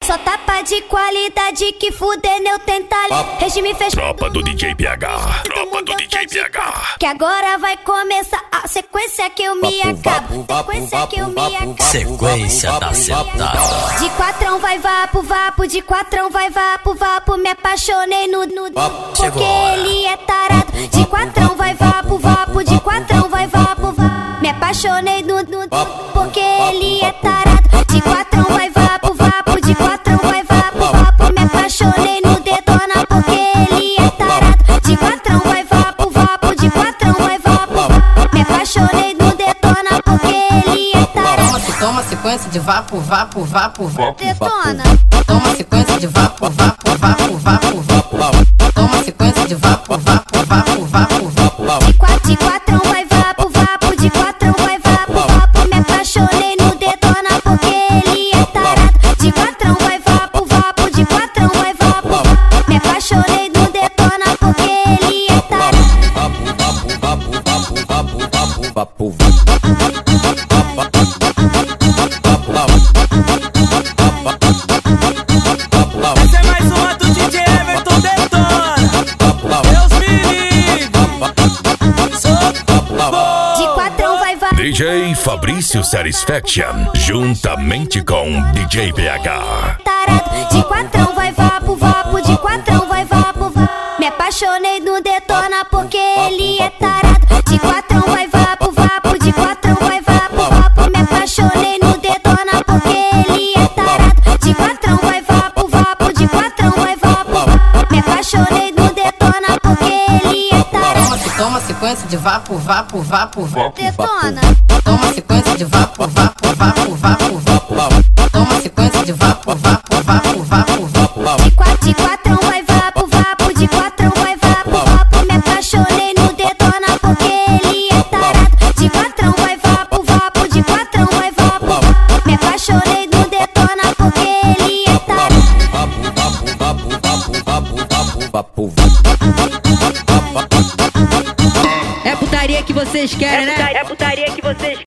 Só tapa de qualidade que fuder eu tenta. Regime fechado. Tropa do DJ PH. Tropa do DJ PH. Que agora vai começar a sequência que eu me acabo. Sequência que eu me acabo. Sequência da sentada. De quatrão vai vapo, vapo. De quatrão vai vapo, vapo. Me apaixonei no porque ele é tarado. De quatrão vai vapo, vapo. De quatrão vai vapo, vapo. Me apaixonei no porque ele é tarado. De quatrão vai vapo, vapo. De quatrão vai vapo, vapo. Me apaixonei no detona porque ele é tarado. De quatrão vai vapo, vapo. De quatrão vai vapo, vapo. Me apaixonei no detona porque ele é tarado. Toma sequência de vapo, vapo, vapo, vapo. Detona. Toma sequência de vapo, vapo, vapo, vapo, vapo. Toma sequência de vapo, vapo, vapo, vapo, vapo. De quatrão vai vapo, vapo. De quatrão vai vapo, vapo. Me apaixonei no detona porque ele é tarado. De quatrão vai vapo, vapo. De quatrão vai vapo, vapo. Me apaixonei no detona porque ele é tarado. Essa é mais uma do DJ Everton Detona. Deus me livre. De quatrão vai vapo. DJ Fabrício Satisfaction, juntamente com DJ PH. Tarado. De quatrão vai vapo, vapo. De quatrão vai vapo, vapo. Me apaixonei no detona porque ele é tarado. De quatrão vai vapo, vapo. De quatrão vai vapo, vapo. Me apaixonei no detona porque ele é tarado. De quatrão vai vapo, vapo. De quatrão vai vapo, vapo. Me apaixonei no detona porque ele é tarado. Toma sequência de vapo, vapo, vapo, vapo. Detona. Toma sequência de vapo, vapo, vapo, vapo, vapo. Toma sequência de vapo, vapo, vapo, vapo, vapo. De quatrão vai vapo, vapo. De quatrão vai vapo, vapo. Me apaixonei no detona porque ele é tarado. De quatrão vai vapo, vapo. De quatrão vai vapo, vapo. Me apaixonei no detona porque ele é tarado. É putaria que vocês querem, né? É putaria que vocês